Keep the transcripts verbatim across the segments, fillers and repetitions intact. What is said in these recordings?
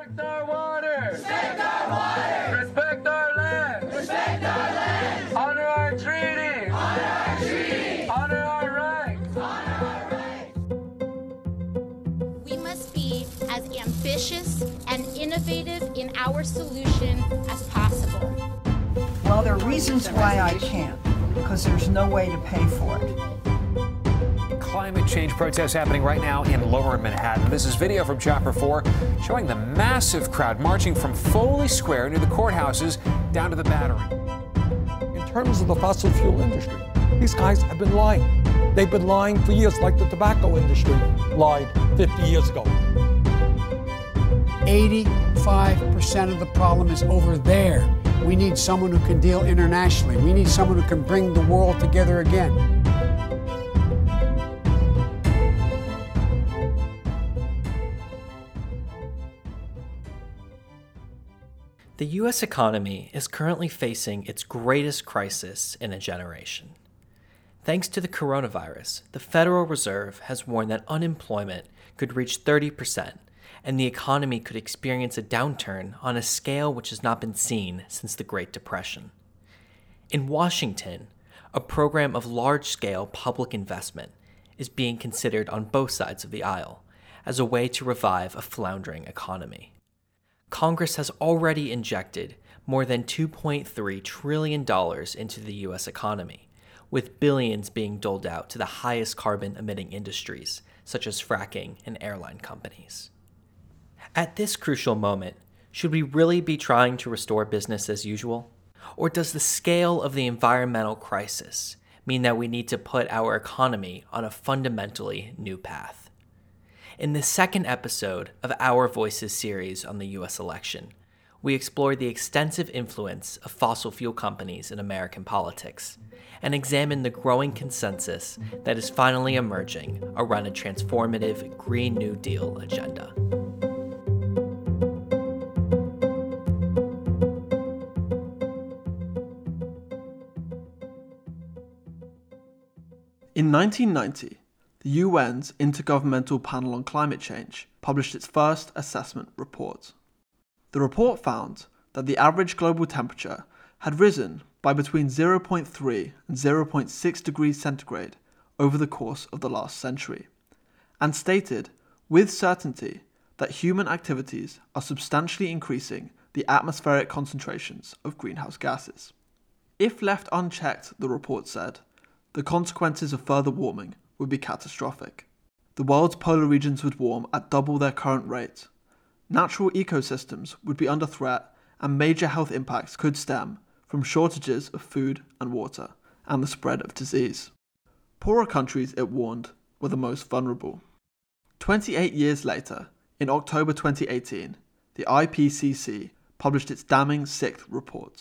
Respect our water! Respect our water! Respect our land! Respect our land! Honor our treaty! Honor our treaty! Honor our rights! Honor our rights! We must be as ambitious and innovative in our solution as possible. Well, there are reasons why I can't, because there's no way to pay for it. Climate change protests happening right now in Lower Manhattan. This is video from Chopper four showing the massive crowd marching from Foley Square near the courthouses down to the Battery. In terms of the fossil fuel industry, these guys have been lying. They've been lying for years, like the tobacco industry lied fifty years ago. eighty-five percent of the problem is over there. We need someone who can deal internationally. We need someone who can bring the world together again. The U S economy is currently facing its greatest crisis in a generation. Thanks to the coronavirus, the Federal Reserve has warned that unemployment could reach thirty percent, and the economy could experience a downturn on a scale which has not been seen since the Great Depression. In Washington, a program of large-scale public investment is being considered on both sides of the aisle as a way to revive a floundering economy. Congress has already injected more than two point three trillion dollars into the U S economy, with billions being doled out to the highest carbon-emitting industries, such as fracking and airline companies. At this crucial moment, should we really be trying to restore business as usual? Or does the scale of the environmental crisis mean that we need to put our economy on a fundamentally new path? In the second episode of Our Voices series on the U S election, we explored the extensive influence of fossil fuel companies in American politics and examined the growing consensus that is finally emerging around a transformative Green New Deal agenda. In nineteen ninety, the U N's Intergovernmental Panel on Climate Change published its first assessment report. The report found that the average global temperature had risen by between zero point three and zero point six degrees centigrade over the course of the last century, and stated with certainty that human activities are substantially increasing the atmospheric concentrations of greenhouse gases. If left unchecked, the report said, the consequences of further warming would be catastrophic. The world's polar regions would warm at double their current rate. Natural ecosystems would be under threat, and major health impacts could stem from shortages of food and water and the spread of disease. Poorer countries, it warned, were the most vulnerable. twenty-eight years later, in October twenty eighteen, the I P C C published its damning sixth report.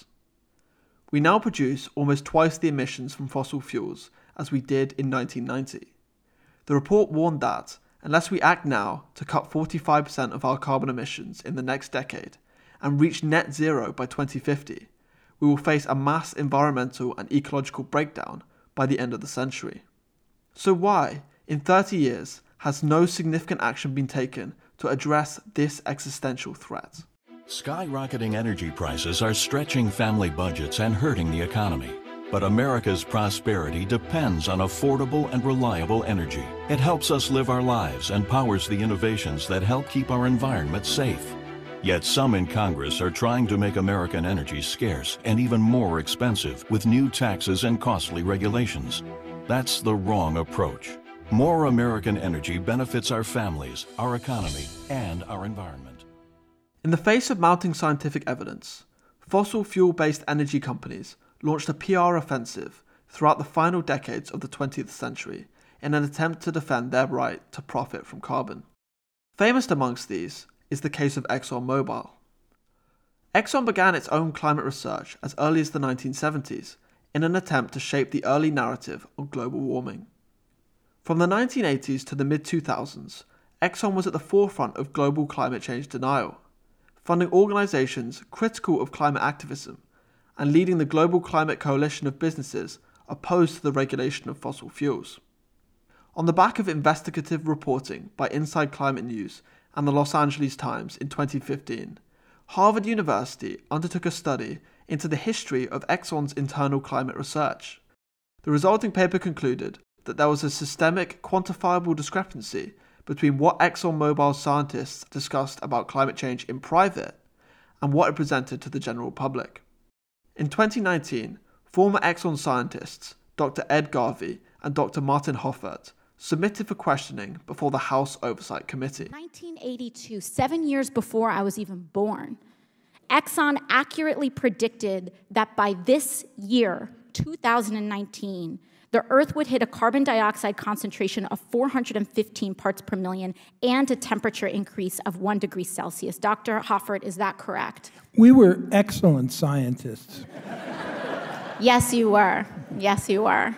We now produce almost twice the emissions from fossil fuels as we did in nineteen ninety. The report warned that, unless we act now to cut forty-five percent of our carbon emissions in the next decade and reach net zero by twenty fifty, we will face a mass environmental and ecological breakdown by the end of the century. So why, in thirty years, has no significant action been taken to address this existential threat? Skyrocketing energy prices are stretching family budgets and hurting the economy. But America's prosperity depends on affordable and reliable energy. It helps us live our lives and powers the innovations that help keep our environment safe. Yet some in Congress are trying to make American energy scarce and even more expensive with new taxes and costly regulations. That's the wrong approach. More American energy benefits our families, our economy, and our environment. In the face of mounting scientific evidence, fossil fuel-based energy companies launched a P R offensive throughout the final decades of the twentieth century in an attempt to defend their right to profit from carbon. Famous amongst these is the case of ExxonMobil. Exxon began its own climate research as early as the nineteen seventies in an attempt to shape the early narrative on global warming. From the nineteen eighties to the mid two thousands, Exxon was at the forefront of global climate change denial, funding organizations critical of climate activism and leading the global climate coalition of businesses opposed to the regulation of fossil fuels. On the back of investigative reporting by Inside Climate News and the Los Angeles Times in twenty fifteen, Harvard University undertook a study into the history of Exxon's internal climate research. The resulting paper concluded that there was a systemic, quantifiable discrepancy between what ExxonMobil scientists discussed about climate change in private and what it presented to the general public. In twenty nineteen, former Exxon scientists Doctor Ed Garvey and Doctor Martin Hoffert submitted for questioning before the House Oversight Committee. nineteen eighty-two, seven years before I was even born, Exxon accurately predicted that by this year, two thousand nineteen, the Earth would hit a carbon dioxide concentration of four hundred fifteen parts per million and a temperature increase of one degree Celsius. Doctor Hoffert, is that correct? We were excellent scientists. Yes, you were. Yes, you were.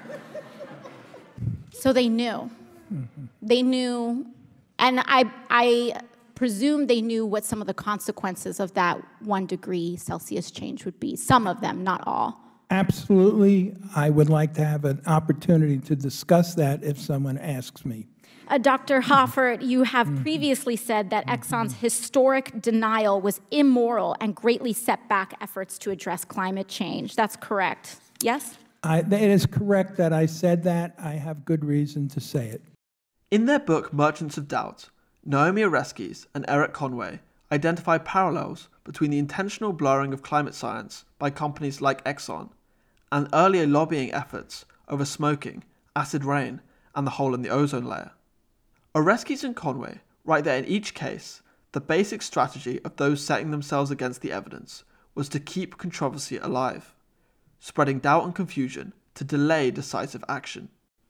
So they knew. Mm-hmm. They knew, and I, I presume they knew what some of the consequences of that one degree Celsius change would be. Some of them, not all. Absolutely. I would like to have an opportunity to discuss that if someone asks me. Uh, Doctor Hoffert, you have mm-hmm. previously said that Exxon's historic denial was immoral and greatly set back efforts to address climate change. That's correct, yes? I, it is correct that I said that. I have good reason to say it. In their book Merchants of Doubt, Naomi Oreskes and Eric Conway identify parallels between the intentional blurring of climate science by companies like Exxon and earlier lobbying efforts over smoking, acid rain, and the hole in the ozone layer. Oreskes and Conway write that in each case, the basic strategy of those setting themselves against the evidence was to keep controversy alive, spreading doubt and confusion to delay decisive action.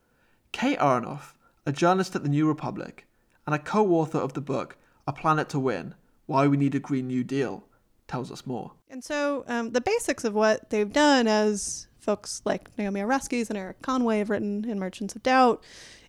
Kay Aronoff, a journalist at the New Republic and a co-author of the book A Planet to Win, Why We Need a Green New Deal, tells us more. And so um, the basics of what they've done, as folks like Naomi Oreskes and Eric Conway have written in Merchants of Doubt,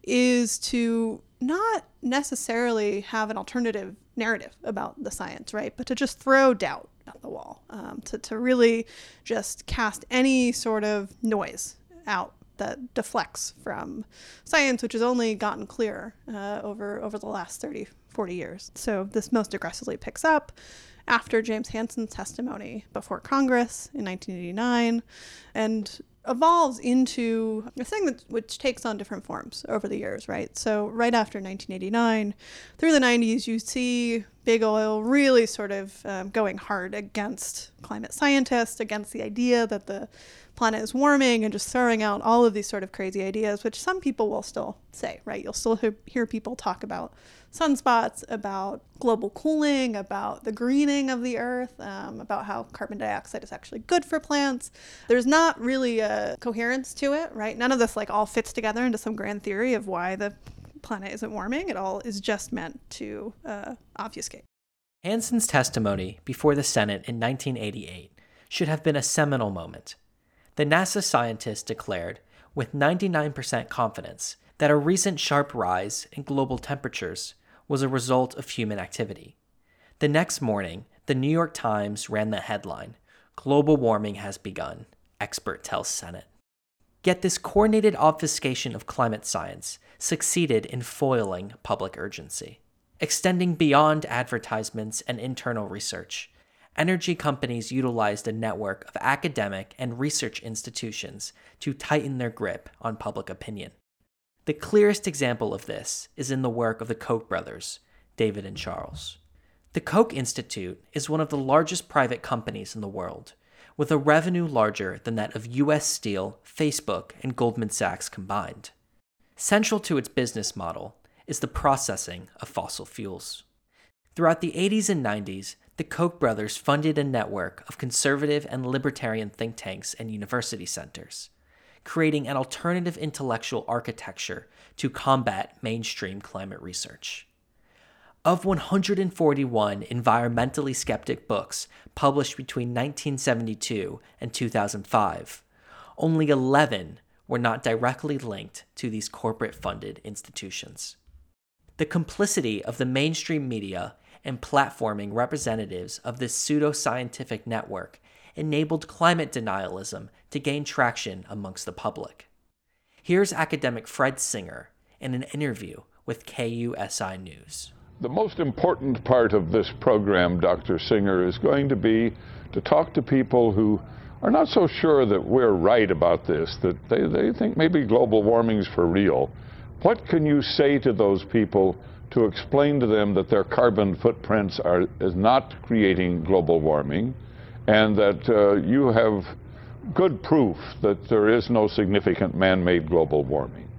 is to not necessarily have an alternative narrative about the science, right? But to just throw doubt at the wall, um, to, to really just cast any sort of noise out that deflects from science, which has only gotten clearer uh, over, over the last thirty, forty years. So this most aggressively picks up after James Hansen's testimony before Congress in nineteen eighty-nine, and evolves into a thing that which takes on different forms over the years, right? So right after nineteen eighty-nine, through the nineties, you see big oil really sort of um, going hard against climate scientists, against the idea that the planet is warming, and just throwing out all of these sort of crazy ideas, which some people will still say, right? You'll still hear people talk about sunspots, about global cooling, about the greening of the earth, um, about how carbon dioxide is actually good for plants. There's not really a coherence to it, right? None of this like all fits together into some grand theory of why the planet isn't warming. It all is just meant to uh, obfuscate. Hansen's testimony before the Senate in nineteen eighty-eight should have been a seminal moment. The NASA scientist declared with ninety-nine percent confidence that a recent sharp rise in global temperatures was a result of human activity. The next morning, the New York Times ran the headline, "Global warming has begun, expert tells Senate." Yet this coordinated obfuscation of climate science succeeded in foiling public urgency. Extending beyond advertisements and internal research, energy companies utilized a network of academic and research institutions to tighten their grip on public opinion. The clearest example of this is in the work of the Koch brothers, David and Charles. The Koch Institute is one of the largest private companies in the world, with a revenue larger than that of U S Steel, Facebook, and Goldman Sachs combined. Central to its business model is the processing of fossil fuels. Throughout the eighties and nineties, the Koch brothers funded a network of conservative and libertarian think tanks and university centers, creating an alternative intellectual architecture to combat mainstream climate research. Of one hundred forty-one environmentally skeptic books published between nineteen seventy-two and two thousand five, only eleven were not directly linked to these corporate-funded institutions. The complicity of the mainstream media and platforming representatives of this pseudo-scientific network enabled climate denialism to gain traction amongst the public. Here's academic Fred Singer in an interview with K U S I News. The most important part of this program, Doctor Singer, is going to be to talk to people who are not so sure that we're right about this, that they, they think maybe global warming's for real. What can you say to those people to explain to them that their carbon footprints are is not creating global warming, and that uh, you have good proof that there is no significant man-made global warming?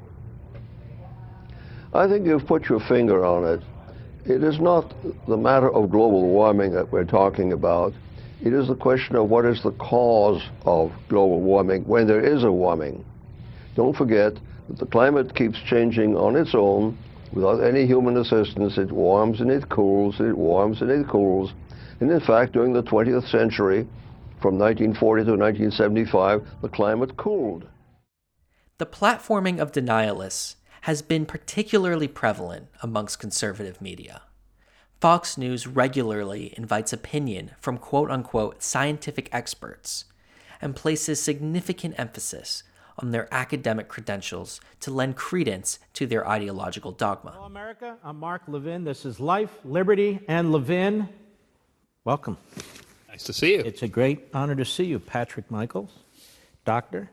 I think you've put your finger on it. It is not the matter of global warming that we're talking about. It is the question of what is the cause of global warming when there is a warming. Don't forget that the climate keeps changing on its own without any human assistance. It warms and it cools, and it warms and it cools. And in fact, during the twentieth century, from nineteen forty to nineteen seventy-five, the climate cooled. The platforming of denialists has been particularly prevalent amongst conservative media. Fox News regularly invites opinion from quote-unquote scientific experts and places significant emphasis on their academic credentials to lend credence to their ideological dogma. Hello, America. I'm Mark Levin. This is Life, Liberty, and Levin. Welcome. Nice to see you. It's a great honor to see you, Patrick Michaels, doctor,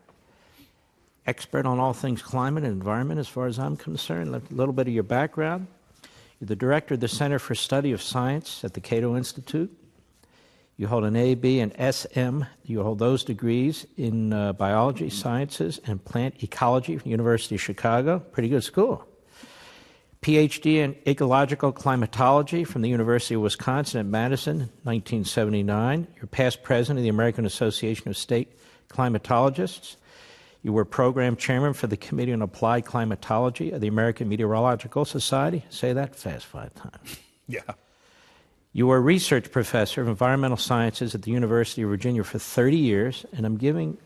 expert on all things climate and environment as far as I'm concerned. A little bit of your background. You're the director of the Center for Study of Science at the Cato Institute. You hold an A, B, and S M. You hold those degrees in uh, biology, sciences, and plant ecology from the University of Chicago. Pretty good school. P H D in ecological climatology from the University of Wisconsin at Madison, nineteen seventy-nine. You're past president of the American Association of State Climatologists. You were program chairman for the Committee on Applied Climatology of the American Meteorological Society. Say that fast five times. Yeah. You were a research professor of environmental sciences at the University of Virginia for thirty years, and I'm giving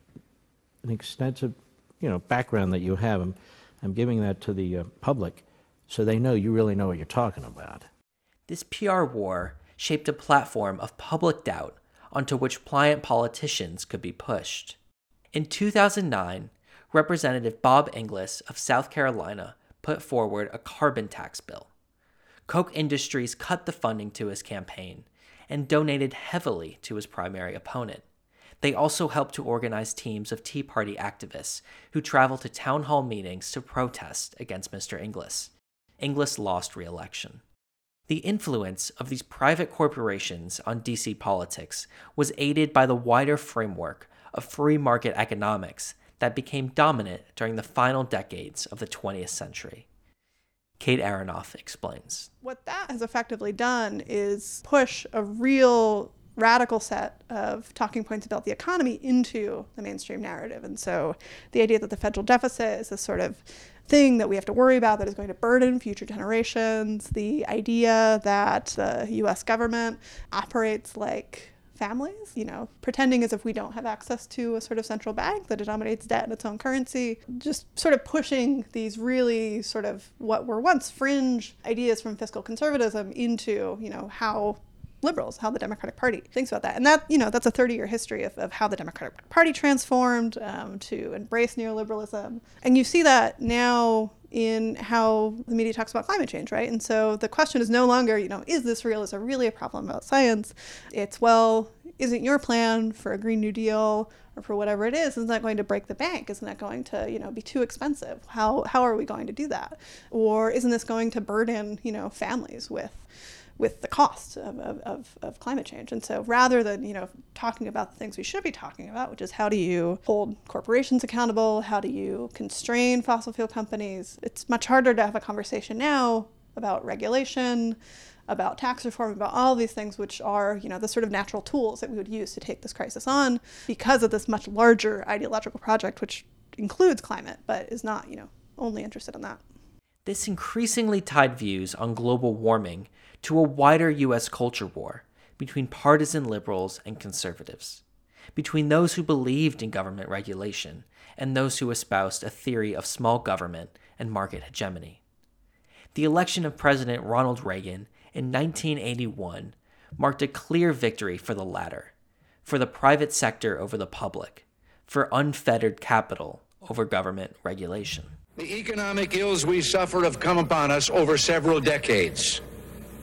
an extensive, you know, background that you have. I'm, I'm giving that to the uh, public so they know you really know what you're talking about. This P R war shaped a platform of public doubt onto which pliant politicians could be pushed. In two thousand nine, Representative Bob Inglis of South Carolina put forward a carbon tax bill. Koch Industries cut the funding to his campaign and donated heavily to his primary opponent. They also helped to organize teams of Tea Party activists who traveled to town hall meetings to protest against Mister Inglis. Inglis lost re-election. The influence of these private corporations on D C politics was aided by the wider framework of free market economics that became dominant during the final decades of the twentieth century. Kate Aronoff explains. What that has effectively done is push a real radical set of talking points about the economy into the mainstream narrative. And so the idea that the federal deficit is this sort of thing that we have to worry about that is going to burden future generations, the idea that the U S government operates like families, you know, pretending as if we don't have access to a sort of central bank that denominates debt in its own currency, just sort of pushing these really sort of what were once fringe ideas from fiscal conservatism into, you know, how liberals, how the Democratic Party thinks about that. And that, you know, that's a thirty-year history of, of how the Democratic Party transformed um, to embrace neoliberalism. And you see that now in how the media talks about climate change, right? And so the question is no longer, you know, is this real? Is there really a problem about science? It's, well, isn't your plan for a Green New Deal or for whatever it is, isn't that going to break the bank? Isn't that going to, you know, be too expensive? How how are we going to do that? Or isn't this going to burden, you know, families with with the cost of, of, of climate change? And so rather than, you know, talking about the things we should be talking about, which is how do you hold corporations accountable? How do you constrain fossil fuel companies? It's much harder to have a conversation now about regulation, about tax reform, about all of these things, which are, you know, the sort of natural tools that we would use to take this crisis on because of this much larger ideological project, which includes climate, but is not, you know, only interested in that. This increasingly tied views on global warming to a wider U S culture war between partisan liberals and conservatives, between those who believed in government regulation and those who espoused a theory of small government and market hegemony. The election of President Ronald Reagan in nineteen eighty-one marked a clear victory for the latter, for the private sector over the public, for unfettered capital over government regulation. The economic ills we suffer have come upon us over several decades.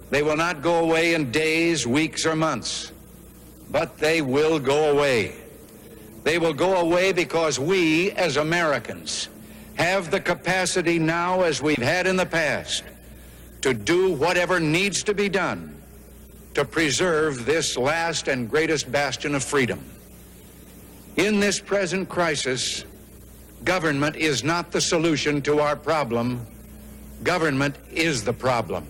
They will not go away in days, weeks, or months, but they will go away. They will go away because we, as Americans, have the capacity now, as we've had in the past, to do whatever needs to be done to preserve this last and greatest bastion of freedom. In this present crisis, government is not the solution to our problem. Government is the problem.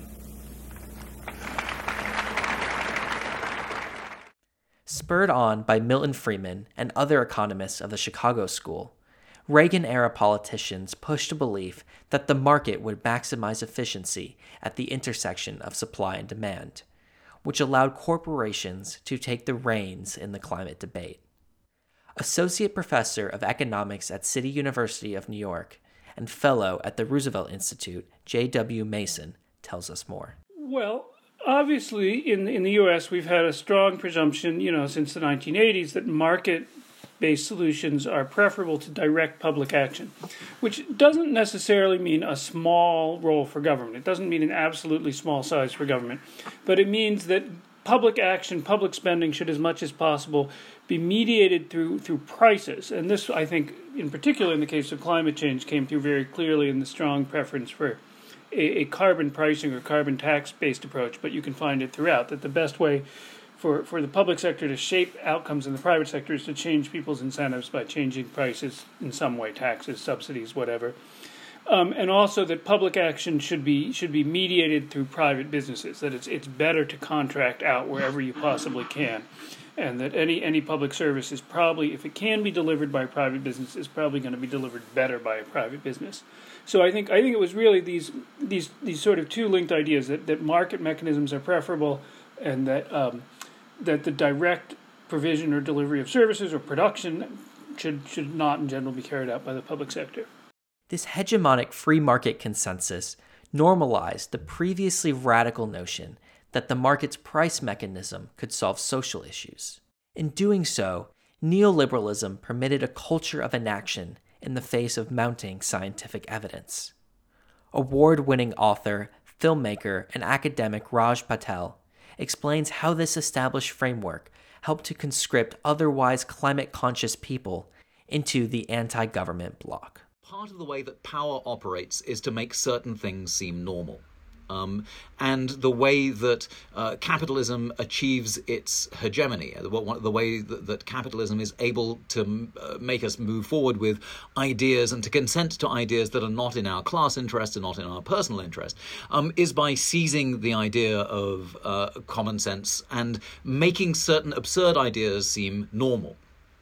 Spurred on by Milton Friedman and other economists of the Chicago School, Reagan-era politicians pushed a belief that the market would maximize efficiency at the intersection of supply and demand, which allowed corporations to take the reins in the climate debate. Associate Professor of Economics at City University of New York and Fellow at the Roosevelt Institute, J W Mason, tells us more. Well, obviously, in in the U S, we've had a strong presumption, you know, since the nineteen eighties that market-based solutions are preferable to direct public action, which doesn't necessarily mean a small role for government. It doesn't mean an absolutely small size for government, but it means that public action, public spending should, as much as possible, be mediated through through prices. And this, I think, in particular in the case of climate change, came through very clearly in the strong preference for a, a carbon pricing or carbon tax-based approach, but you can find it throughout, that the best way for, for the public sector to shape outcomes in the private sector is to change people's incentives by changing prices in some way, taxes, subsidies, whatever. Um, and also that public action should be should be mediated through private businesses, that it's it's better to contract out wherever you possibly can, and that any, any public service is probably, if it can be delivered by a private business, is probably going to be delivered better by a private business. So I think I think it was really these these these sort of two linked ideas, that, that market mechanisms are preferable, and that um, that the direct provision or delivery of services or production should should not in general be carried out by the public sector. This hegemonic free market consensus normalized the previously radical notion that the market's price mechanism could solve social issues. In doing so, neoliberalism permitted a culture of inaction in the face of mounting scientific evidence. Award-winning author, filmmaker, and academic Raj Patel explains how this established framework helped to conscript otherwise climate-conscious people into the anti-government bloc. Part of the way that power operates is to make certain things seem normal. Um, and the way that uh, capitalism achieves its hegemony, the, the way that, that capitalism is able to uh, make us move forward with ideas and to consent to ideas that are not in our class interest and not in our personal interest, um, is by seizing the idea of uh, common sense and making certain absurd ideas seem normal.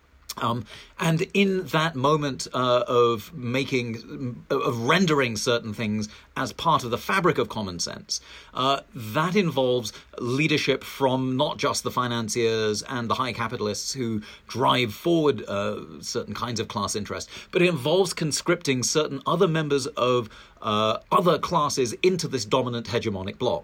Um, and in that moment uh, of making, of rendering certain things as part of the fabric of common sense, uh, that involves leadership from not just the financiers and the high capitalists who drive forward uh, certain kinds of class interest, but it involves conscripting certain other members of uh, other classes into this dominant hegemonic bloc.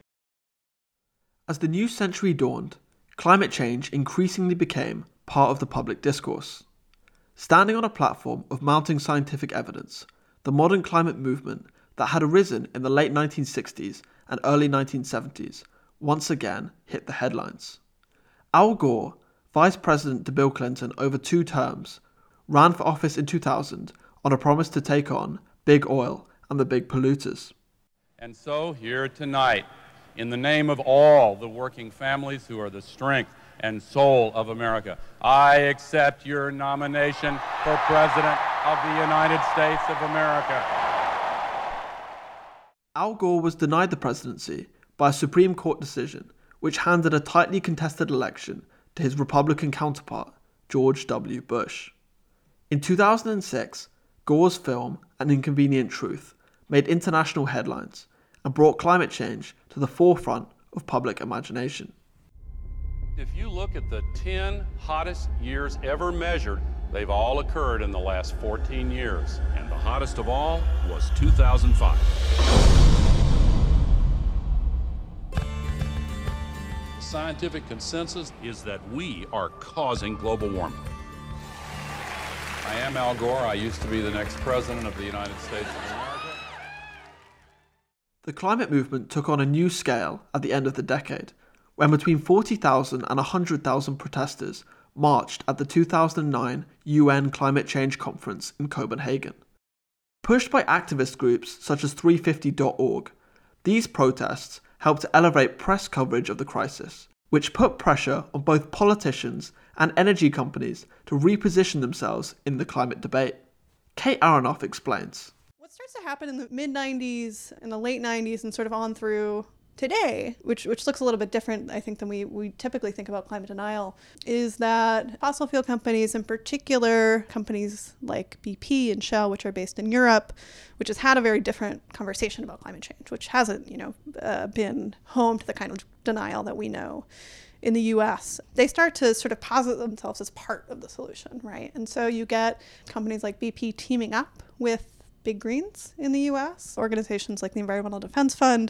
As the new century dawned, climate change increasingly became part of the public discourse. Standing on a platform of mounting scientific evidence, the modern climate movement that had arisen in the late nineteen sixties and early nineteen seventies once again hit the headlines. Al Gore, vice president to Bill Clinton over two terms, ran for office in two thousand on a promise to take on big oil and the big polluters. And so here tonight, in the name of all the working families who are the strength and soul of America, I accept your nomination for President of the United States of America. Al Gore was denied the presidency by a Supreme Court decision which handed a tightly contested election to his Republican counterpart, George W. Bush. In two thousand six, Gore's film, An Inconvenient Truth, made international headlines and brought climate change to the forefront of public imagination. If you look at the ten hottest years ever measured, they've all occurred in the last fourteen years. And the hottest of all was two thousand five. The scientific consensus is that we are causing global warming. I am Al Gore. I used to be the next president of the United States of America. The climate movement took on a new scale at the end of the decade, when between forty thousand and one hundred thousand protesters marched at the two thousand nine U N Climate Change Conference in Copenhagen. Pushed by activist groups such as three fifty dot org, these protests helped to elevate press coverage of the crisis, which put pressure on both politicians and energy companies to reposition themselves in the climate debate. Kate Aronoff explains. What starts to happen in the mid nineties, in the late nineties, and sort of on through today, which which looks a little bit different, I think, than we, we typically think about climate denial, is that fossil fuel companies, in particular companies like B P and Shell, which are based in Europe, which has had a very different conversation about climate change, which hasn't, you know, uh, been home to the kind of denial that we know in the U S, they start to sort of posit themselves as part of the solution, right? And so you get companies like B P teaming up with big greens in the U S, organizations like the Environmental Defense Fund,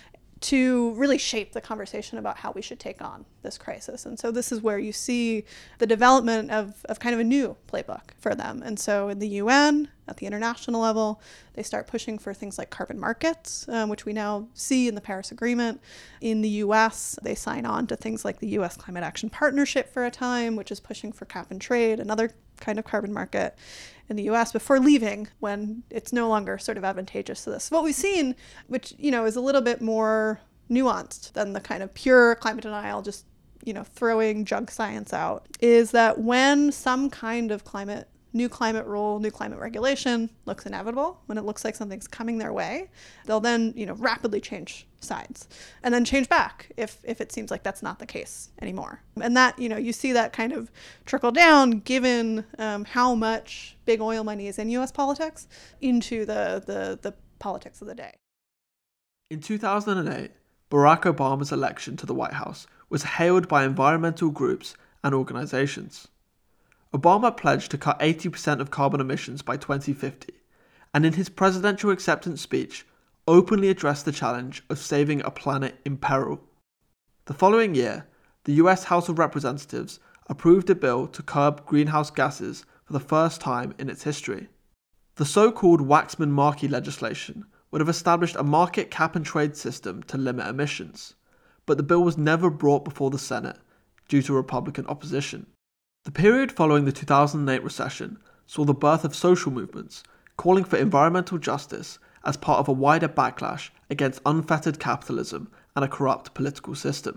to really shape the conversation about how we should take on this crisis. And so this is where you see the development of, of kind of a new playbook for them. And so in the U N, at the international level, they start pushing for things like carbon markets, um, which we now see in the Paris Agreement. In the U S, they sign on to things like the U S Climate Action Partnership for a time, which is pushing for cap and trade, another kind of carbon market in the U S, before leaving when it's no longer sort of advantageous to this. What we've seen, which, you know, is a little bit more nuanced than the kind of pure climate denial, just, you know, throwing junk science out, is that when some kind of climate, new climate rule, new climate regulation looks inevitable, when it looks like something's coming their way, they'll then, you know, rapidly change sides and then change back if, if it seems like that's not the case anymore. And that, you know, you see that kind of trickle down given um, how much big oil money is in U S politics into the, the, the politics of the day. In two thousand eight, Barack Obama's election to the White House was hailed by environmental groups and organizations. Obama pledged to cut eighty percent of carbon emissions by twenty fifty, and in his presidential acceptance speech, openly addressed the challenge of saving a planet in peril. The following year, the U S House of Representatives approved a bill to curb greenhouse gases for the first time in its history. The so-called Waxman-Markey legislation would have established a market cap-and-trade system to limit emissions, but the bill was never brought before the Senate due to Republican opposition. The period following the two thousand eight recession saw the birth of social movements calling for environmental justice as part of a wider backlash against unfettered capitalism and a corrupt political system.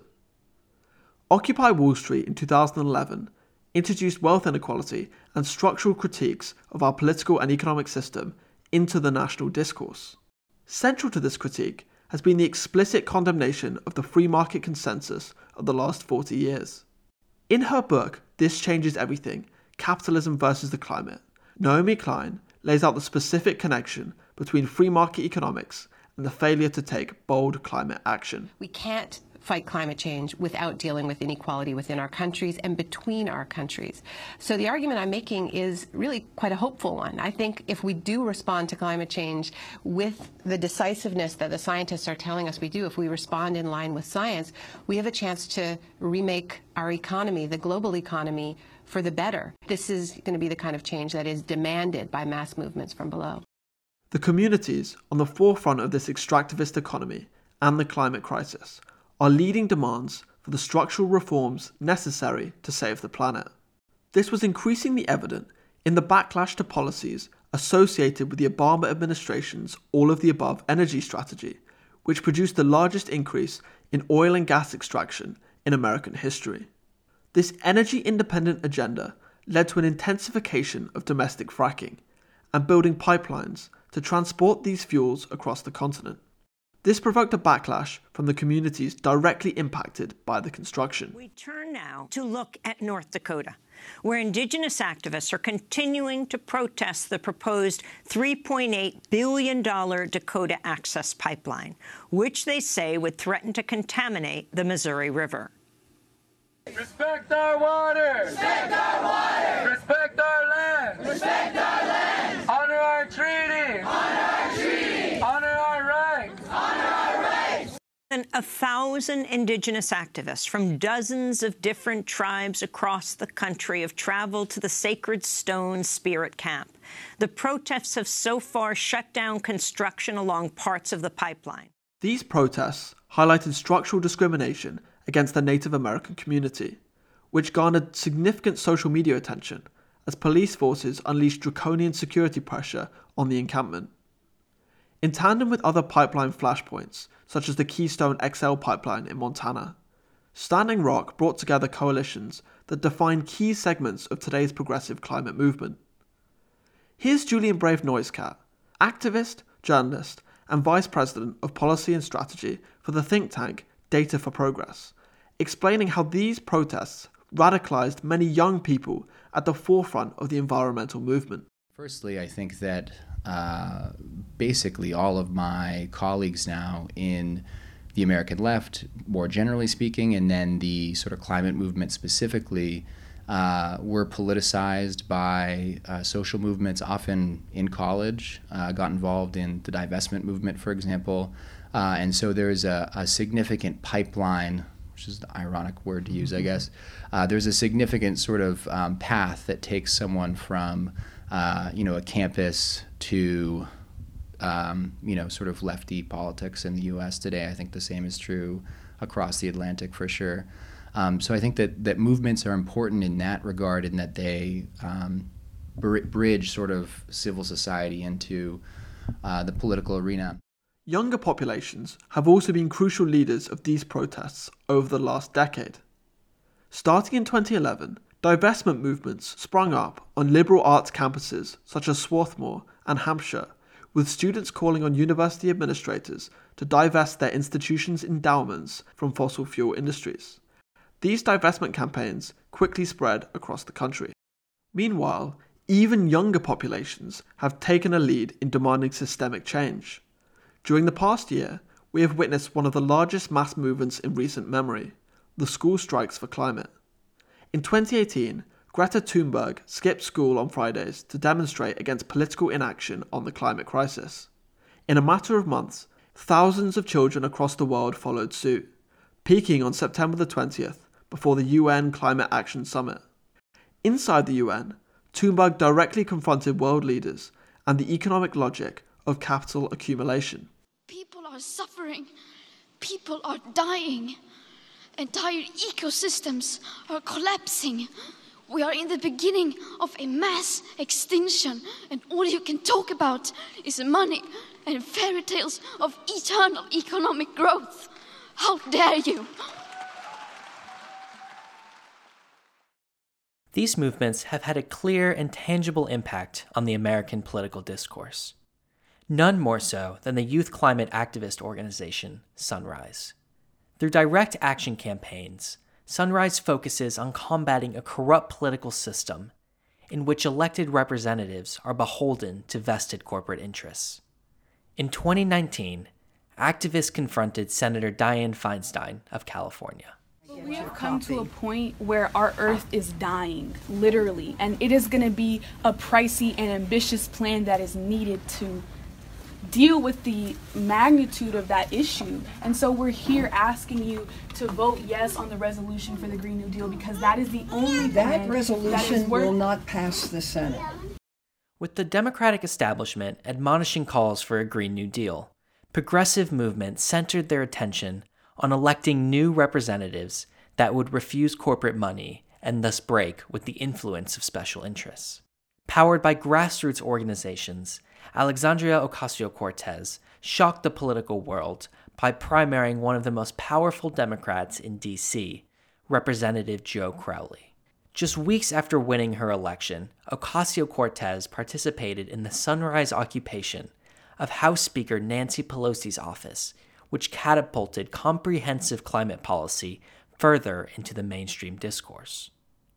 Occupy Wall Street in two thousand eleven introduced wealth inequality and structural critiques of our political and economic system into the national discourse. Central to this critique has been the explicit condemnation of the free market consensus of the last forty years. In her book, This Changes Everything, Capitalism versus the Climate, Naomi Klein lays out the specific connection between free market economics and the failure to take bold climate action. We can't fight climate change without dealing with inequality within our countries and between our countries. So the argument I'm making is really quite a hopeful one. I think if we do respond to climate change with the decisiveness that the scientists are telling us we do, if we respond in line with science, we have a chance to remake our economy, the global economy, for the better. This is going to be the kind of change that is demanded by mass movements from below. The communities on the forefront of this extractivist economy and the climate crisis are leading demands for the structural reforms necessary to save the planet. This was increasingly evident in the backlash to policies associated with the Obama administration's all-of-the-above energy strategy, which produced the largest increase in oil and gas extraction in American history. This energy-independent agenda led to an intensification of domestic fracking and building pipelines to transport these fuels across the continent. This provoked a backlash from the communities directly impacted by the construction. We turn now to look at North Dakota, where indigenous activists are continuing to protest the proposed three point eight billion dollars Dakota Access Pipeline, which they say would threaten to contaminate the Missouri River. Respect our water! Respect our water! Respect our land! Respect our land! Honor our treaty! Honor our treaty! Honor our rights! Honor our rights! And a thousand indigenous activists from dozens of different tribes across the country have traveled to the Sacred Stone Spirit Camp. The protests have so far shut down construction along parts of the pipeline. These protests highlighted structural discrimination against the Native American community, which garnered significant social media attention as police forces unleashed draconian security pressure on the encampment. In tandem with other pipeline flashpoints, such as the Keystone X L pipeline in Montana, Standing Rock brought together coalitions that define key segments of today's progressive climate movement. Here's Julian Brave Noisecat, activist, journalist, and vice president of policy and strategy for the think tank Data for Progress, explaining how these protests radicalized many young people at the forefront of the environmental movement. Firstly, I think that uh, basically all of my colleagues now in the American left, more generally speaking, and then the sort of climate movement specifically, uh, were politicized by uh, social movements, often in college, uh, got involved in the divestment movement, for example. Uh, and so there's a, a significant pipeline, which is the ironic word to use, I guess. Uh, there's a significant sort of um, path that takes someone from, uh, you know, a campus to, um, you know, sort of lefty politics in the U S today. I think the same is true across the Atlantic for sure. Um, so I think that, that movements are important in that regard, in that they um, br- bridge sort of civil society into uh, the political arena. Younger populations have also been crucial leaders of these protests over the last decade. Starting in twenty eleven, divestment movements sprung up on liberal arts campuses such as Swarthmore and Hampshire, with students calling on university administrators to divest their institutions' endowments from fossil fuel industries. These divestment campaigns quickly spread across the country. Meanwhile, even younger populations have taken a lead in demanding systemic change. During the past year, we have witnessed one of the largest mass movements in recent memory, the school strikes for climate. In twenty eighteen, Greta Thunberg skipped school on Fridays to demonstrate against political inaction on the climate crisis. In a matter of months, thousands of children across the world followed suit, peaking on September the twentieth before the U N Climate Action Summit. Inside the U N, Thunberg directly confronted world leaders and the economic logic of capital accumulation. People are suffering. People are dying. Entire ecosystems are collapsing. We are in the beginning of a mass extinction, and all you can talk about is money and fairy tales of eternal economic growth. How dare you? These movements have had a clear and tangible impact on the American political discourse. None more so than the youth climate activist organization, Sunrise. Through direct action campaigns, Sunrise focuses on combating a corrupt political system in which elected representatives are beholden to vested corporate interests. In twenty nineteen, activists confronted Senator Dianne Feinstein of California. We have come to a point where our Earth is dying, literally, and it is going to be a pricey and ambitious plan that is needed to deal with the magnitude of that issue. And so we're here asking you to vote yes on the resolution for the Green New Deal, because that is the only that resolution that will not pass the Senate. With the Democratic establishment admonishing calls for a Green New Deal, progressive movements centered their attention on electing new representatives that would refuse corporate money and thus break with the influence of special interests. Powered by grassroots organizations, Alexandria Ocasio-Cortez shocked the political world by primarying one of the most powerful Democrats in D C, Representative Joe Crowley. Just weeks after winning her election, Ocasio-Cortez participated in the Sunrise occupation of House Speaker Nancy Pelosi's office, which catapulted comprehensive climate policy further into the mainstream discourse.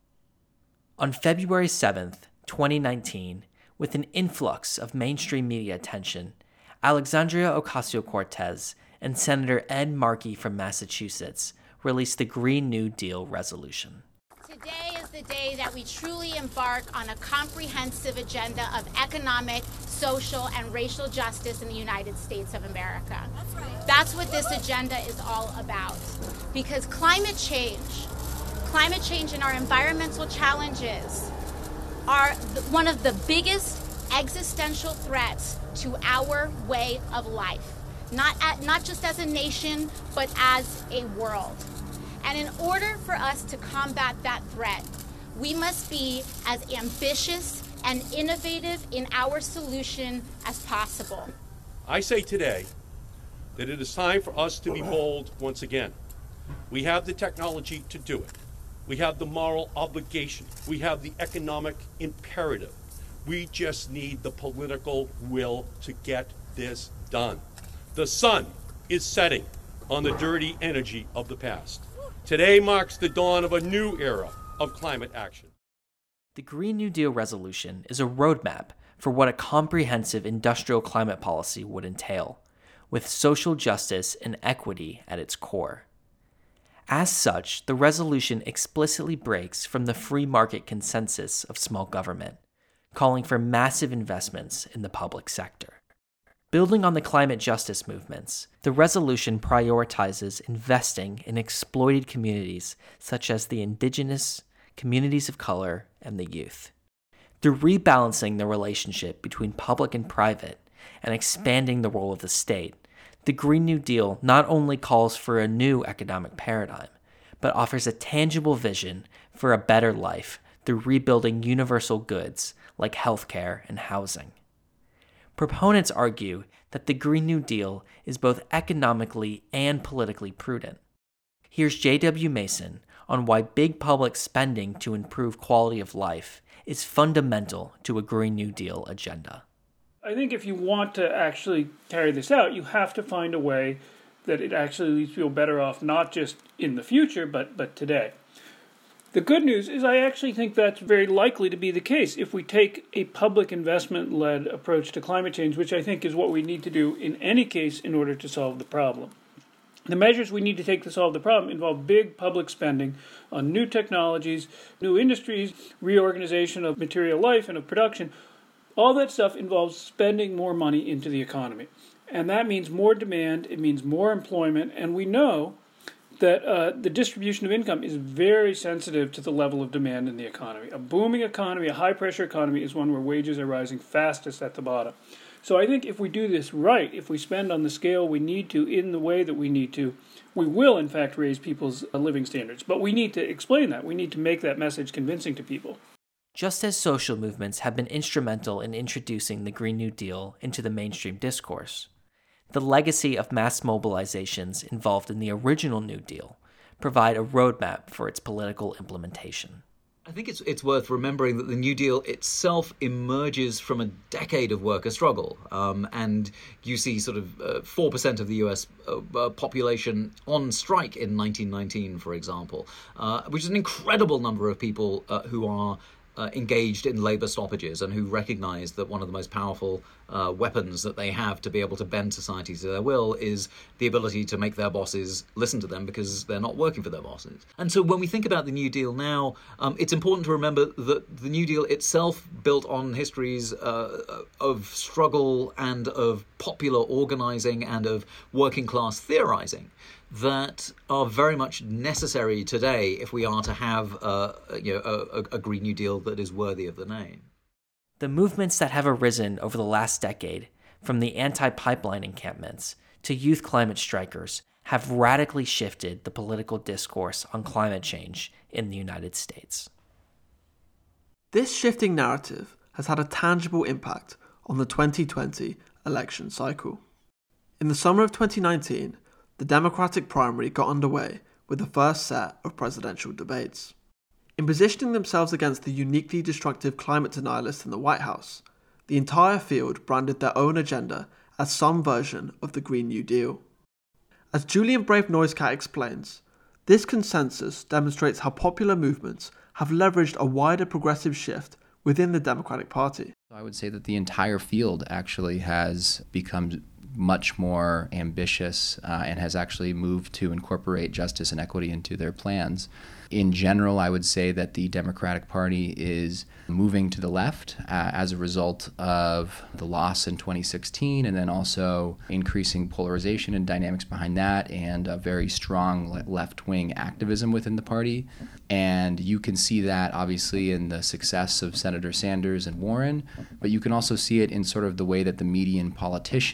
On February seventh, twenty nineteen, with an influx of mainstream media attention, Alexandria Ocasio-Cortez and Senator Ed Markey from Massachusetts released the Green New Deal resolution. Today is the day that we truly embark on a comprehensive agenda of economic, social, and racial justice in the United States of America. That's right. That's what this agenda is all about. Because climate change, climate change and our environmental challenges are the, one of the biggest existential threats to our way of life. not, at, not just as a nation, but as a world. And in order for us to combat that threat, we must be as ambitious and innovative in our solution as possible. I say today that it is time for us to be bold once again. We have the technology to do it. We have the moral obligation. We have the economic imperative. We just need the political will to get this done. The sun is setting on the dirty energy of the past. Today marks the dawn of a new era of climate action. The Green New Deal resolution is a roadmap for what a comprehensive industrial climate policy would entail, with social justice and equity at its core. As such, the resolution explicitly breaks from the free market consensus of small government, calling for massive investments in the public sector. Building on the climate justice movements, the resolution prioritizes investing in exploited communities such as the indigenous, communities of color, and the youth. Through rebalancing the relationship between public and private and expanding the role of the state, the Green New Deal not only calls for a new economic paradigm, but offers a tangible vision for a better life through rebuilding universal goods like healthcare and housing. Proponents argue that the Green New Deal is both economically and politically prudent. Here's J W Mason on why big public spending to improve quality of life is fundamental to a Green New Deal agenda. I think if you want to actually carry this out, you have to find a way that it actually leaves people better off, not just in the future, but, but today. The good news is I actually think that's very likely to be the case if we take a public investment-led approach to climate change, which I think is what we need to do in any case in order to solve the problem. The measures we need to take to solve the problem involve big public spending on new technologies, new industries, reorganization of material life and of production. All that stuff involves spending more money into the economy. And that means more demand, it means more employment, and we know that uh, the distribution of income is very sensitive to the level of demand in the economy. A booming economy, a high-pressure economy, is one where wages are rising fastest at the bottom. So I think if we do this right, if we spend on the scale we need to in the way that we need to, we will, in fact, raise people's uh, living standards. But we need to explain that. We need to make that message convincing to people. Just as social movements have been instrumental in introducing the Green New Deal into the mainstream discourse, the legacy of mass mobilizations involved in the original New Deal provide a roadmap for its political implementation. I think it's it's worth remembering that the New Deal itself emerges from a decade of worker struggle. Um, and you see sort of uh, four percent of the U S uh, population on strike in nineteen nineteen, for example, uh, which is an incredible number of people uh, who are Uh, engaged in labour stoppages and who recognise that one of the most powerful uh, weapons that they have to be able to bend society to their will is the ability to make their bosses listen to them because they're not working for their bosses. And so when we think about the New Deal now, um, it's important to remember that the New Deal itself built on histories uh, of struggle and of popular organising and of working class theorising that are very much necessary today if we are to have uh, you know, a, a Green New Deal that is worthy of the name. The movements that have arisen over the last decade, from the anti-pipeline encampments to youth climate strikers, have radically shifted the political discourse on climate change in the United States. This shifting narrative has had a tangible impact on the twenty twenty election cycle. In the summer of twenty nineteen, the Democratic primary got underway with the first set of presidential debates. In positioning themselves against the uniquely destructive climate denialists in the White House, the entire field branded their own agenda as some version of the Green New Deal. As Julian Brave Noisecat explains, this consensus demonstrates how popular movements have leveraged a wider progressive shift within the Democratic Party. I would say that the entire field actually has become much more ambitious uh, and has actually moved to incorporate justice and equity into their plans. In general, I would say that the Democratic Party is moving to the left uh, as a result of the loss in twenty sixteen, and then also increasing polarization and dynamics behind that, and a very strong left-wing activism within the party. And you can see that obviously in the success of Senator Sanders and Warren, but you can also see it in sort of the way that the median politician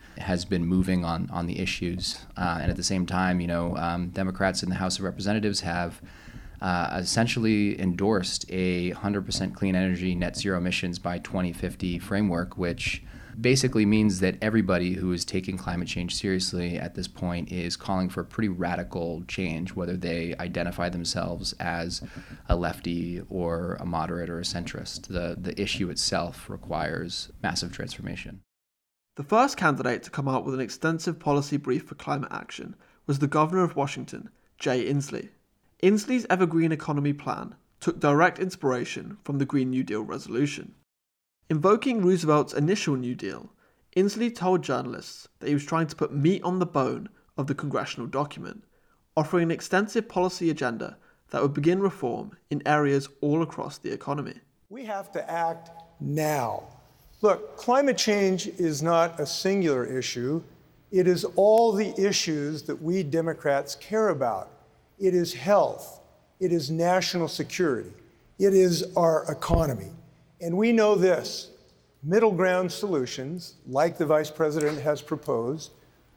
has been moving on, on the issues. Uh, and at the same time, you know, um, Democrats in the House of Representatives have uh, essentially endorsed a one hundred percent clean energy net zero emissions by twenty fifty framework, which basically means that everybody who is taking climate change seriously at this point is calling for pretty radical change, whether they identify themselves as a lefty or a moderate or a centrist. The, the issue itself requires massive transformation. The first candidate to come out with an extensive policy brief for climate action was the governor of Washington, Jay Inslee. Inslee's Evergreen Economy plan took direct inspiration from the Green New Deal resolution. Invoking Roosevelt's initial New Deal, Inslee told journalists that he was trying to put meat on the bone of the congressional document, offering an extensive policy agenda that would begin reform in areas all across the economy. We have to act now. Look, climate change is not a singular issue. It is all the issues that we Democrats care about. It is health. It is national security. It is our economy. And we know this, middle ground solutions, like the Vice President has proposed,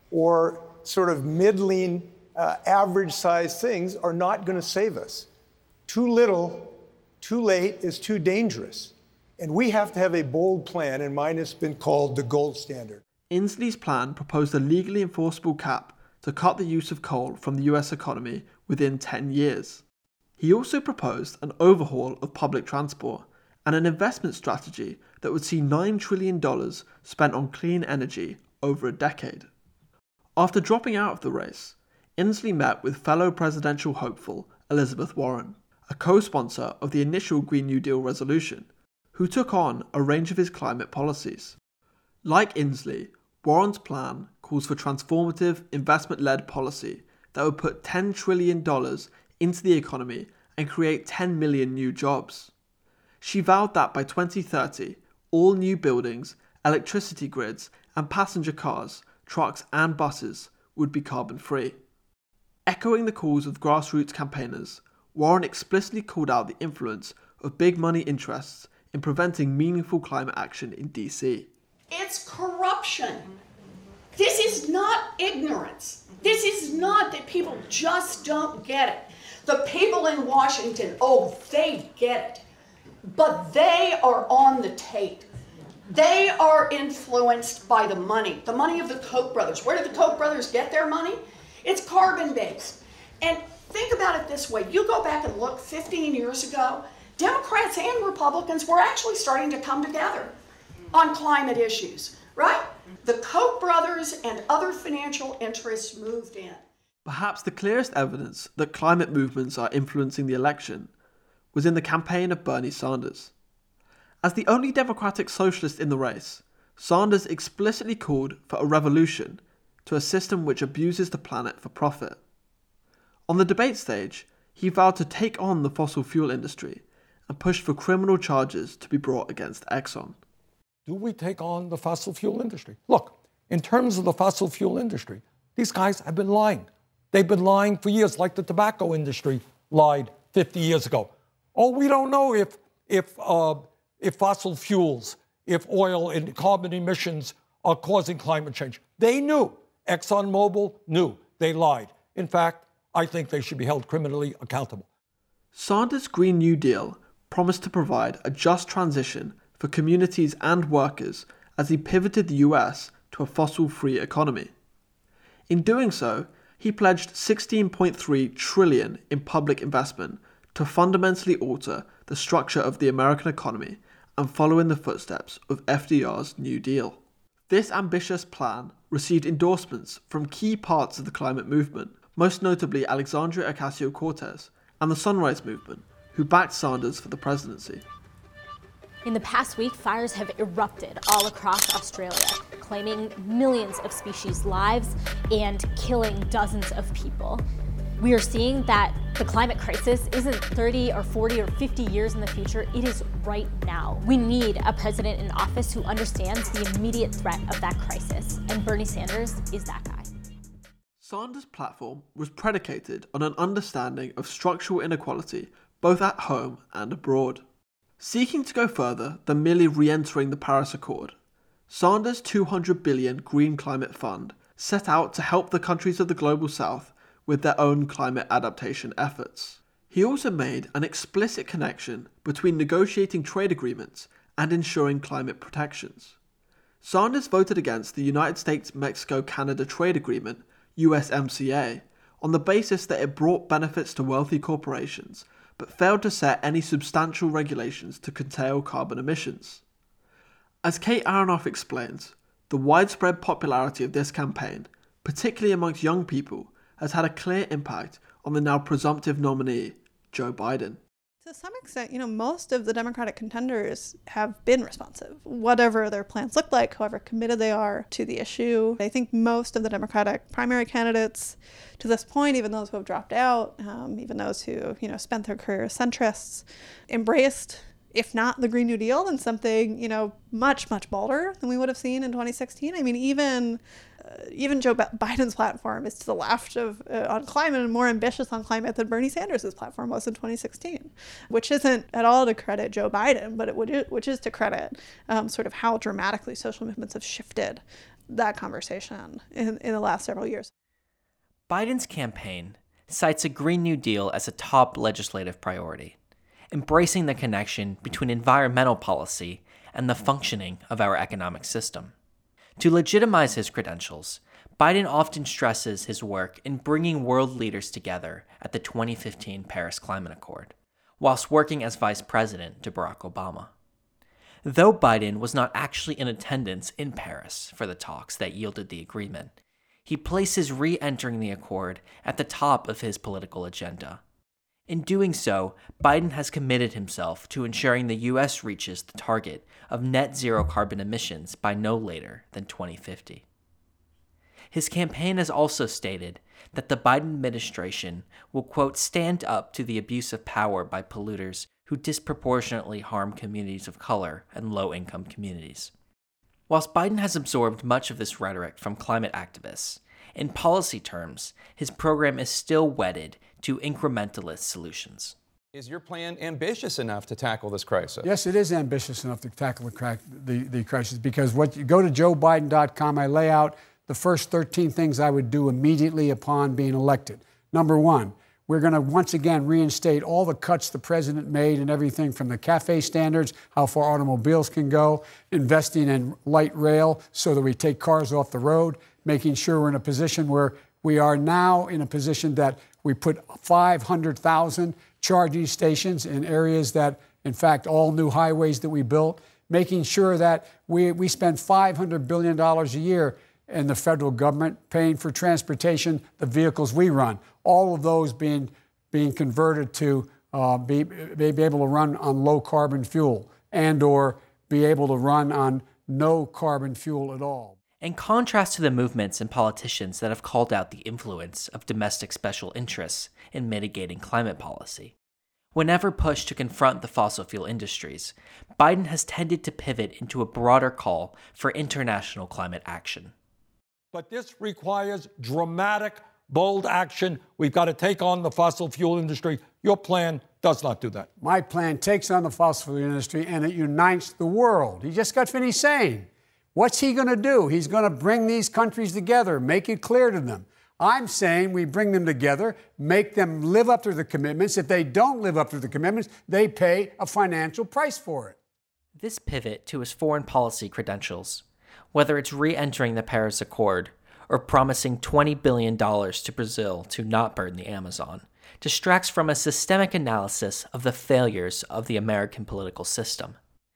or sort of middling, uh, average-sized things are not going to save us. Too little, too late is too dangerous. And we have to have a bold plan, and mine has been called the gold standard. Inslee's plan proposed a legally enforceable cap to cut the use of coal from the U S economy within ten years. He also proposed an overhaul of public transport and an investment strategy that would see nine trillion dollars spent on clean energy over a decade. After dropping out of the race, Inslee met with fellow presidential hopeful Elizabeth Warren, a co-sponsor of the initial Green New Deal resolution, who took on a range of his climate policies. Like Inslee, Warren's plan calls for transformative, investment-led policy that would put ten trillion dollars into the economy and create ten million new jobs. She vowed that by twenty thirty, all new buildings, electricity grids, and passenger cars, trucks, and buses would be carbon-free. Echoing the calls of grassroots campaigners, Warren explicitly called out the influence of big money interests in preventing meaningful climate action in D C. It's corruption. This is not ignorance. This is not that people just don't get it. The people in Washington, oh, they get it. But they are on the tape. They are influenced by the money, the money of the Koch brothers. Where did the Koch brothers get their money? It's carbon-based. And think about it this way. You go back and look fifteen years ago, Democrats and Republicans were actually starting to come together on climate issues, right? The Koch brothers and other financial interests moved in. Perhaps the clearest evidence that climate movements are influencing the election was in the campaign of Bernie Sanders. As the only Democratic socialist in the race, Sanders explicitly called for a revolution to a system which abuses the planet for profit. On the debate stage, he vowed to take on the fossil fuel industry and pushed for criminal charges to be brought against Exxon. Do we take on the fossil fuel industry? Look, in terms of the fossil fuel industry, these guys have been lying. They've been lying for years, like the tobacco industry lied fifty years ago. Oh, we don't know if if uh, if fossil fuels, if oil and carbon emissions are causing climate change. They knew. ExxonMobil knew. They lied. In fact, I think they should be held criminally accountable. Sanders' Green New Deal promised to provide a just transition for communities and workers as he pivoted the U S to a fossil-free economy. In doing so, he pledged sixteen point three trillion dollars in public investment to fundamentally alter the structure of the American economy and follow in the footsteps of F D R's New Deal. This ambitious plan received endorsements from key parts of the climate movement, most notably Alexandria Ocasio-Cortez and the Sunrise Movement, who backed Sanders for the presidency. In the past week, fires have erupted all across Australia, claiming millions of species' lives and killing dozens of people. We are seeing that the climate crisis isn't thirty or forty or fifty years in the future, it is right now. We need a president in office who understands the immediate threat of that crisis, and Bernie Sanders is that guy. Sanders' platform was predicated on an understanding of structural inequality both at home and abroad. Seeking to go further than merely re-entering the Paris Accord, Sanders' two hundred billion dollars Green Climate Fund set out to help the countries of the Global South with their own climate adaptation efforts. He also made an explicit connection between negotiating trade agreements and ensuring climate protections. Sanders voted against the United States-Mexico-Canada Trade Agreement, U S M C A, on the basis that it brought benefits to wealthy corporations, but failed to set any substantial regulations to curtail carbon emissions. As Kate Aronoff explains, the widespread popularity of this campaign, particularly amongst young people, has had a clear impact on the now presumptive nominee, Joe Biden. To some extent, you know, most of the Democratic contenders have been responsive, whatever their plans look like, however committed they are to the issue. I think most of the Democratic primary candidates to this point, even those who have dropped out, um, even those who, you know, spent their career as centrists, embraced, if not the Green New Deal, then something, you know, much, much bolder than we would have seen in twenty sixteen. I mean, even uh, even Joe Biden's platform is to the left of uh, on climate and more ambitious on climate than Bernie Sanders' platform was in twenty sixteen, which isn't at all to credit Joe Biden, but it would, which is to credit um, sort of how dramatically social movements have shifted that conversation in, in the last several years. Biden's campaign cites a Green New Deal as a top legislative priority, embracing the connection between environmental policy and the functioning of our economic system. To legitimize his credentials, Biden often stresses his work in bringing world leaders together at the twenty fifteen Paris Climate Accord, whilst working as vice president to Barack Obama. Though Biden was not actually in attendance in Paris for the talks that yielded the agreement, he places re-entering the accord at the top of his political agenda. In doing so, Biden has committed himself to ensuring the U S reaches the target of net zero carbon emissions by no later than twenty fifty. His campaign has also stated that the Biden administration will, quote, stand up to the abuse of power by polluters who disproportionately harm communities of color and low-income communities. Whilst Biden has absorbed much of this rhetoric from climate activists, in policy terms, his program is still wedded to incrementalist solutions. Is your plan ambitious enough to tackle this crisis? Yes, it is ambitious enough to tackle the, crack, the, the crisis, because what you go to joe biden dot com, I lay out the first thirteen things I would do immediately upon being elected. Number one, we're going to once again reinstate all the cuts the president made and everything from the CAFE standards, how far automobiles can go, investing in light rail so that we take cars off the road, making sure we're in a position where we are now in a position that we put five hundred thousand charging stations in areas that, in fact, all new highways that we built, making sure that we, we spend five hundred billion dollars a year in the federal government paying for transportation, the vehicles we run, all of those being, being converted to uh, be, be able to run on low carbon fuel and or be able to run on no carbon fuel at all. In contrast to the movements and politicians that have called out the influence of domestic special interess in mitigating climate policy, whenever pushed to confront the fossil fuel industries, Biden has tended to pivot into a broader call for international climate action. But this requires dramatic, bold action. We've got to take on the fossil fuel industry. Your plan does not do that. My plan takes on the fossil fuel industry and it unites the world. He just got finished saying, what's he going to do? He's going to bring these countries together, make it clear to them. I'm saying we bring them together, make them live up to the commitments. If they don't live up to the commitments, they pay a financial price for it. This pivot to his foreign policy credentials, whether it's re-entering the Paris Accord or promising twenty billion dollars to Brazil to not burn the Amazon, distracts from a systemic analysis of the failures of the American political system.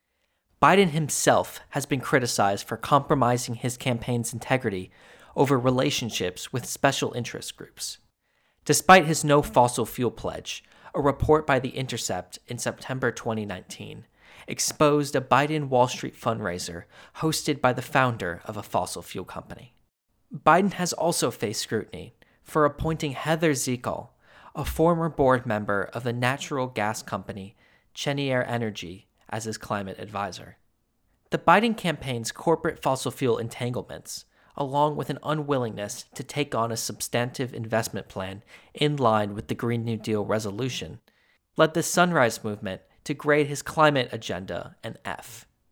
Biden himself has been criticized for compromising his campaign's integrity over relationships with special interest groups. Despite his no fossil fuel pledge, a report by The Intercept in September twenty nineteen exposed a Biden Wall Street fundraiser hosted by the founder of a fossil fuel company. Biden has also faced scrutiny for appointing Heather Ziegel, a former board member of the natural gas company Cheniere Energy, as his climate advisor. The Biden campaign's corporate fossil fuel entanglements, along with an unwillingness to take on a substantive investment plan in line with the Green New Deal resolution, led the Sunrise Movement to grade his climate agenda an F.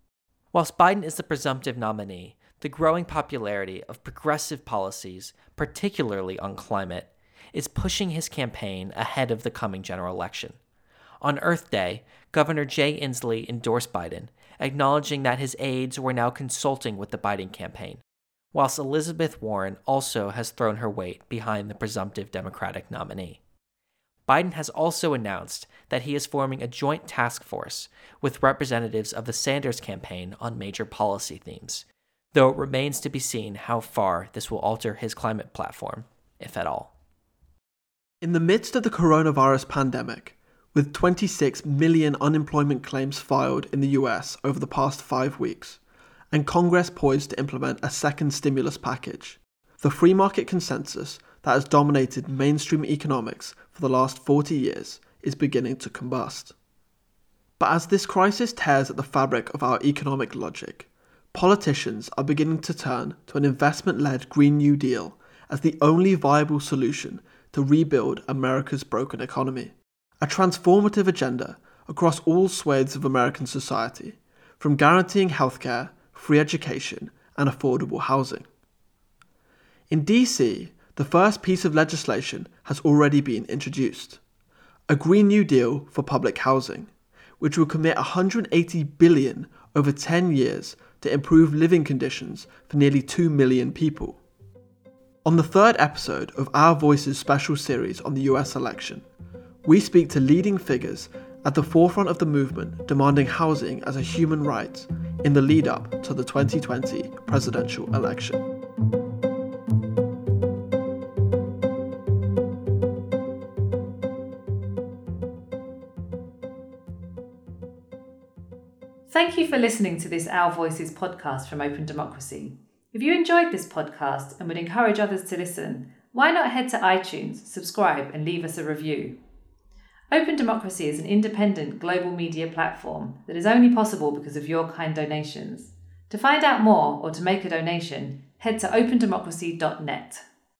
Whilst Biden is the presumptive nominee, the growing popularity of progressive policies, particularly on climate, is pushing his campaign ahead of the coming general election. On Earth Day, Governor Jay Inslee endorsed Biden, acknowledging that his aides were now consulting with the Biden campaign, whilst Elizabeth Warren also has thrown her weight behind the presumptive Democratic nominee. Biden has also announced that he is forming a joint task force with representatives of the Sanders campaign on major policy themes, though it remains to be seen how far this will alter his climate platform, if at all. In the midst of the coronavirus pandemic, with twenty-six million unemployment claims filed in the U S over the past five weeks, and Congress poised to implement a second stimulus package, the free market consensus that has dominated mainstream economics for the last forty years is beginning to combust. But as this crisis tears at the fabric of our economic logic, politicians are beginning to turn to an investment-led Green New Deal as the only viable solution to rebuild America's broken economy. A transformative agenda across all swathes of American society, from guaranteeing healthcare, free education, and affordable housing. In D C, the first piece of legislation has already been introduced, a Green New Deal for public housing, which will commit one hundred eighty billion dollars over ten years to improve living conditions for nearly two million people. On the third episode of Our Voices special series on the U S election, we speak to leading figures at the forefront of the movement demanding housing as a human right in the lead-up to the twenty twenty presidential election. Thank you for listening to this Our Voices podcast from Open Democracy. If you enjoyed this podcast and would encourage others to listen, why not head to iTunes, subscribe, and leave us a review? Open Democracy is an independent global media platform that is only possible because of your kind donations. To find out more or to make a donation, head to open democracy dot net.